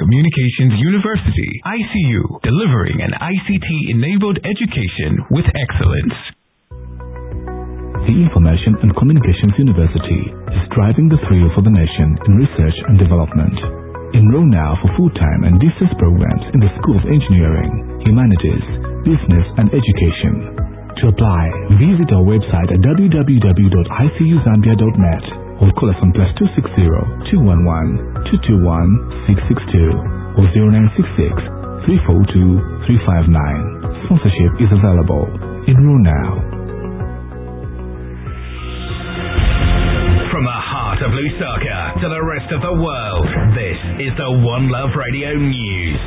Communications University, ICU, delivering an ICT-enabled education with excellence. The Information and Communications University is driving the thrill for the nation in research and development. Enroll now for full-time and distance programs in the School of Engineering, Humanities, Business and Education. To apply, visit our website at www.icuzambia.net or call us on +260 211 221 662 or 0966 342 359. Sponsorship is available. Enroll now. From the heart of Lusaka to the rest of the world, this is the One Love Radio News.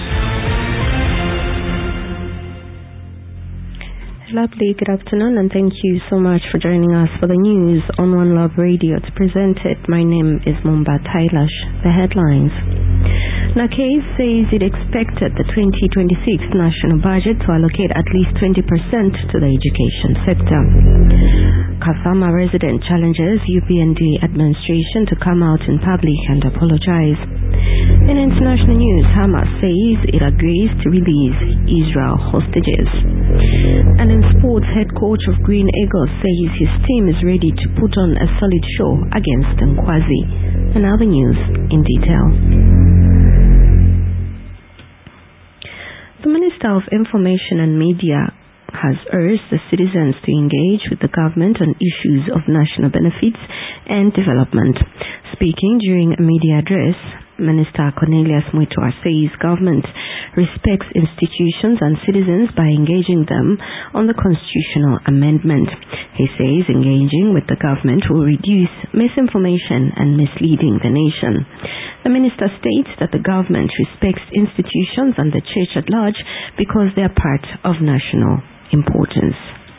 Lovely, good afternoon, and thank you so much for joining us for the news on One Love Radio. It's presented. My name is Mumba Tailash. The headlines. NACAIS says it expected the 2026 national budget to allocate at least 20% to the education sector. Kasama resident challenges UPND administration to come out in public and apologize. In international news, Hamas says it agrees to release Israel hostages. And in sports, head coach of Green Eagles says his team is ready to put on a solid show against Nkwazi. And now the news in detail. The Minister of Information and Media has urged the citizens to engage with the government on issues of national benefits and development. Speaking during a media address, Minister Cornelius Muitwa says government respects institutions and citizens by engaging them on the constitutional amendment. He says engaging with the government will reduce misinformation and misleading the nation. The minister states that the government respects institutions and the church at large because they are part of national importance.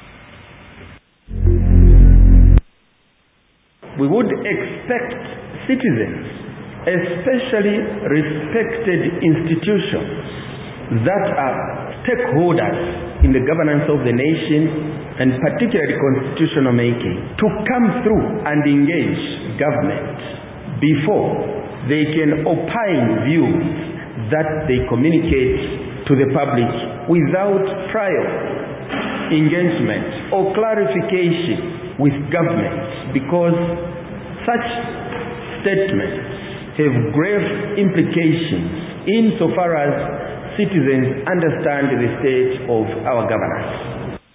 We would expect citizens, especially respected institutions that are stakeholders in the governance of the nation and particularly constitutional making, to come through and engage government before they can opine views that they communicate to the public without prior engagement or clarification with government, because such statements have grave implications insofar as citizens understand the state of our governance.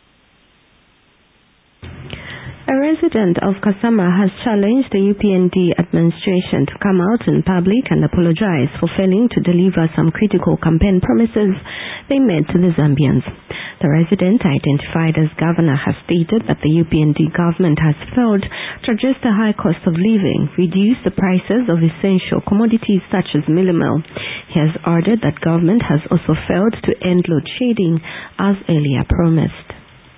A resident of Kasama has challenged the UPND administration to come out in public and apologize for failing to deliver some critical campaign promises they made to the Zambians. The resident, identified as governor, has stated that the UPND government has failed to address the high cost of living, reduce the prices of essential commodities such as meal. He has ordered that government has also failed to end load shedding as earlier promised.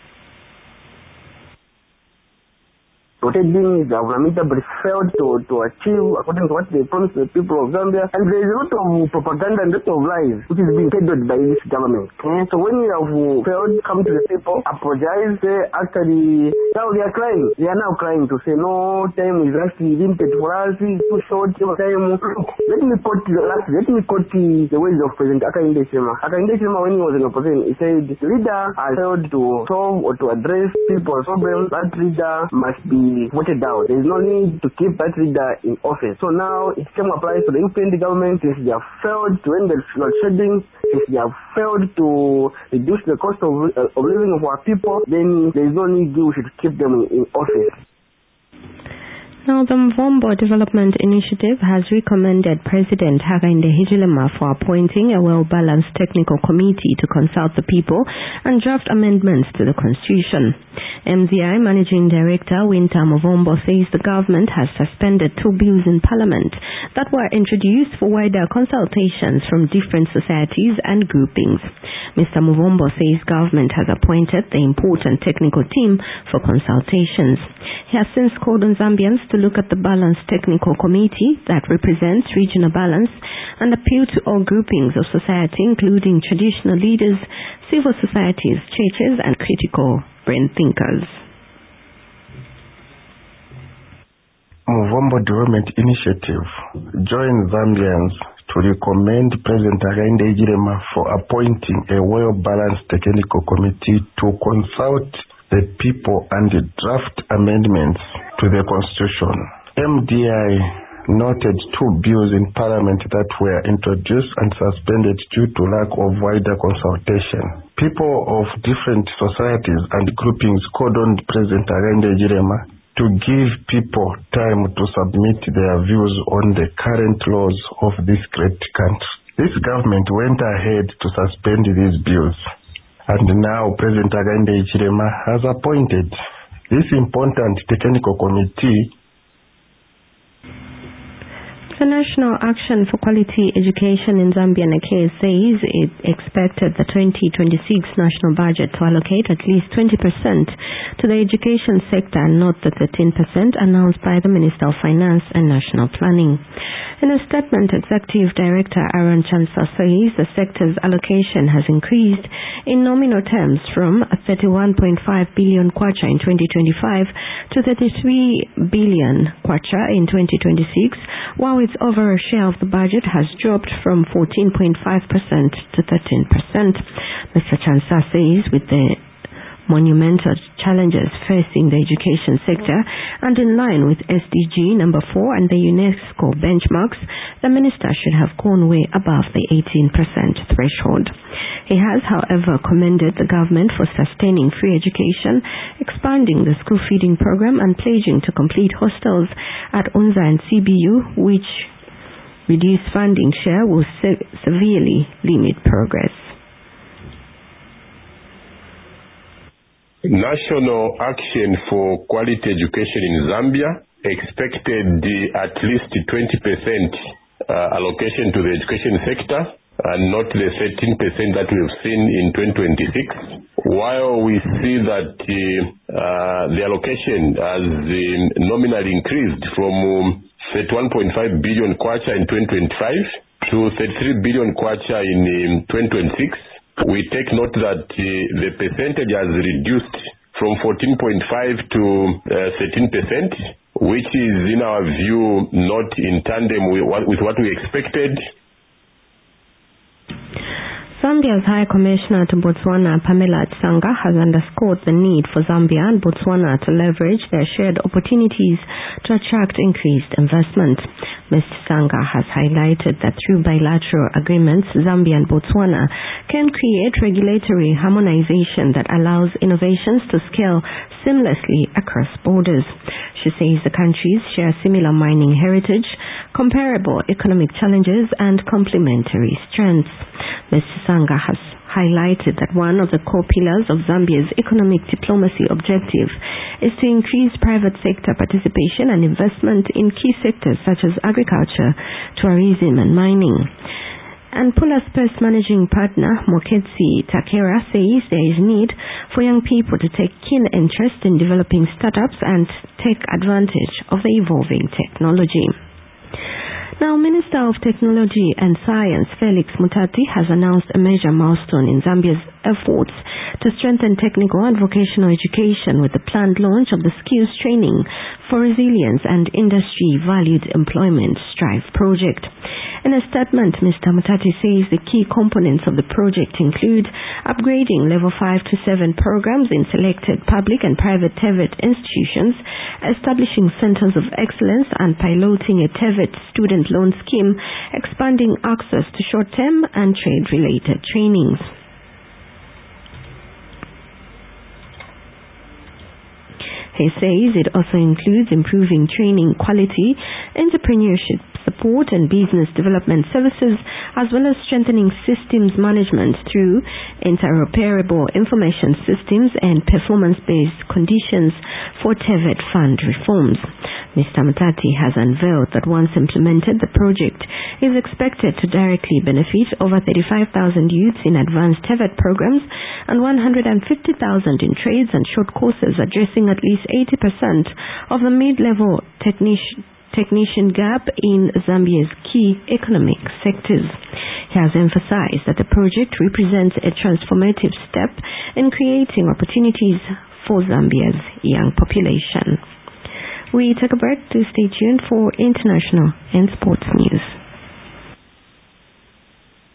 What they're doing is government but failed to achieve according to what they promised the people of Zambia, and there is a lot of propaganda and a lot of lies which is being peddled by this government. So when you have failed, come to the people, apologize, say actually now they are crying. They are now crying to say no, time is actually limited for us, it's too short time. Let me quote the words of President Hakainde Hichilema. Hakainde Hichilema, when he was in opposition, he said the leader has failed to solve or to address people's problems. That leader must be voted out. There is no need to keep that leader in office. So now it can apply to the UPND government. Since they have failed to end the load shedding, since they have failed to reduce the cost of living of our people, then there is no need we should keep them in office. Now, the Mvombo Development Initiative has recommended President Hakainde Hichilema for appointing a well-balanced technical committee to consult the people and draft amendments to the Constitution. MZI Managing Director Winter Mvombo says the government has suspended 2 bills in Parliament that were introduced for wider consultations from different societies and groupings. Mr. Mvombo says government has appointed the important technical team for consultations. He has since called on Zambians to look at the balanced technical committee that represents regional balance and appeal to all groupings of society, including traditional leaders, civil societies, churches, and critical brain thinkers. Mvombo Development Initiative joins Zambians to recommend President Hakainde Hichilema for appointing a well-balanced technical committee to consult the people and draft amendments to the Constitution. MDI noted 2 bills in Parliament that were introduced and suspended due to lack of wider consultation. People of different societies and groupings called on President Hakainde Hichilema to give people time to submit their views on the current laws of this great country. This government went ahead to suspend these bills, and now President Hakainde Hichilema has appointed this important technical committee. The National Action for Quality Education in Zambia, NAQEZ, says it expected the 2026 national budget to allocate at least 20% to the education sector and not the 13% announced by the Minister of Finance and National Planning. In a statement, Executive Director Aaron Chancellor says the sector's allocation has increased in nominal terms from 31.5 billion kwacha in 2025 to 33 billion kwacha in 2026, while its overall share of the budget has dropped from 14.5% to 13%. Mr. Chancellor says with the monumental challenges facing the education sector and in line with SDG number 4 and the UNESCO benchmarks, the minister should have gone way above the 18% threshold. He has, however, commended the government for sustaining free education, expanding the school feeding program and pledging to complete hostels at UNZA and CBU, which reduced funding share will severely limit progress. National Action for Quality Education in Zambia expected at least 20% allocation to the education sector and not the 13% that we've seen in 2026. While we see that the allocation has nominally increased from 31.5 billion kwacha in 2025 to 33 billion kwacha in 2026. We take note that the percentage has reduced from 14.5 to 13%, which is in our view not in tandem with what we expected. Zambia's High Commissioner to Botswana, Pamela Tsanga, has underscored the need for Zambia and Botswana to leverage their shared opportunities to attract increased investment. Ms. Tsanga has highlighted that through bilateral agreements, Zambia and Botswana can create regulatory harmonization that allows innovations to scale seamlessly across borders. She says the countries share similar mining heritage, comparable economic challenges, and complementary strengths. Ms. Tsanga has highlighted that one of the core pillars of Zambia's economic diplomacy objective is to increase private sector participation and investment in key sectors such as agriculture, tourism, and mining. And Pula's first managing partner, Moketsi Takera, says there is need for young people to take keen interest in developing startups and take advantage of the evolving technology. Now, Minister of Technology and Science Felix Mutati has announced a major milestone in Zambia's efforts to strengthen technical and vocational education with the planned launch of the Skills Training for Resilience and Industry Valued Employment STRIVE project. In a statement, Mr. Mutati says the key components of the project include upgrading level 5 to 7 programs in selected public and private TVET institutions, establishing centers of excellence and piloting a TVET student loan scheme, expanding access to short-term and trade-related trainings. He says it also includes improving training quality, entrepreneurship support and business development services, as well as strengthening systems management through interoperable information systems and performance-based conditions for TVET fund reforms. Mr. Mutati has unveiled that once implemented, the project is expected to directly benefit over 35,000 youths in advanced TVET programs and 150,000 in trades and short courses, addressing at least 80% of the mid-level technician gap in Zambia's key economic sectors. He has emphasized that the project represents a transformative step in creating opportunities for Zambia's young population. We take a break to stay tuned for international and sports news.